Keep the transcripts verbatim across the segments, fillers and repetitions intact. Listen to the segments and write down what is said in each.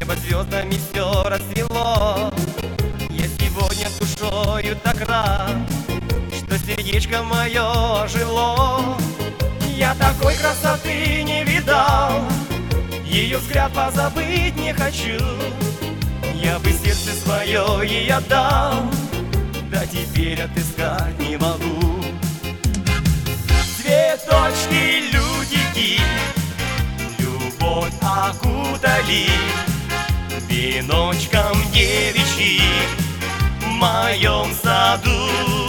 под звездами все расцвело. Я сегодня душою так рад, что сердечко мое жило. Я такой красоты не видал, ее взгляд позабыть не хочу. Я бы сердце свое ей отдал, да теперь отыскать не могу. Цветочки, лютики, любовь окутали, веночком девичьим в моем саду.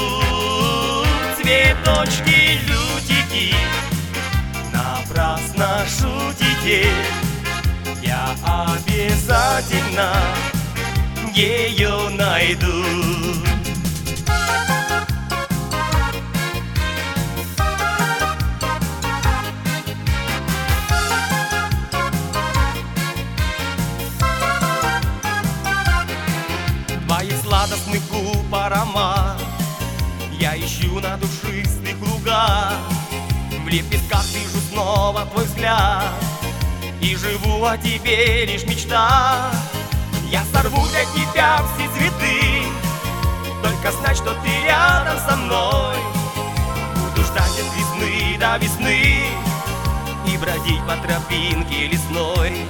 Цветочки, лютики, напрасно шутите, я обязательно ее найду. Твоих сладостных губ аромат я ищу на душистых лугах. В лепестках вижу снова твой взгляд, и живу о тебе лишь мечта. Я сорву для тебя все цветы, только знай, что ты рядом со мной. Буду ждать от весны до весны и бродить по тропинке лесной.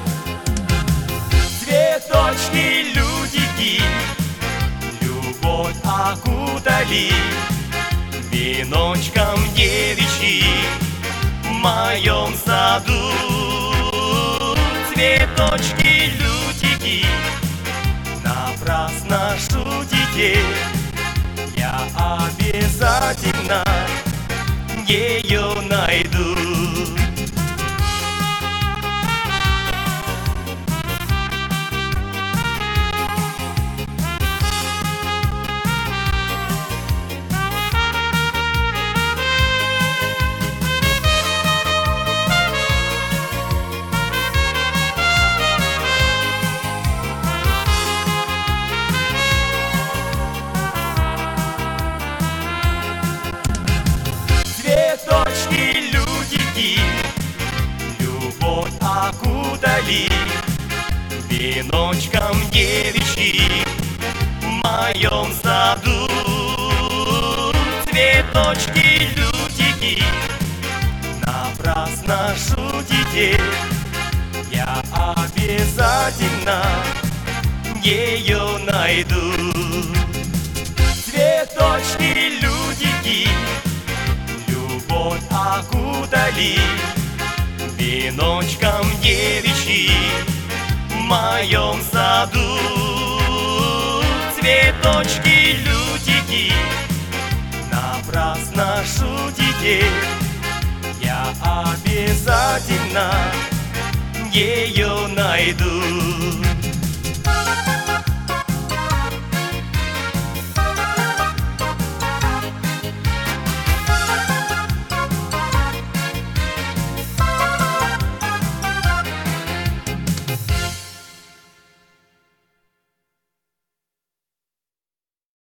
Цветочки, лютики, любовь окутали, веночком девичьим в моем саду. Цветочки, лютики, напрасно шутите, я обязательно ее найду. Цветочки, лютики, любовь окутали, веночком девичьим в моем саду. Цветочки, лютики, напрасно шутите, я обязательно ее найду. Цветочки, лютики, любовь окутали, веночком девичьим в моем саду. Цветочки, лютики, напрасно шутите, я обязательно ее найду.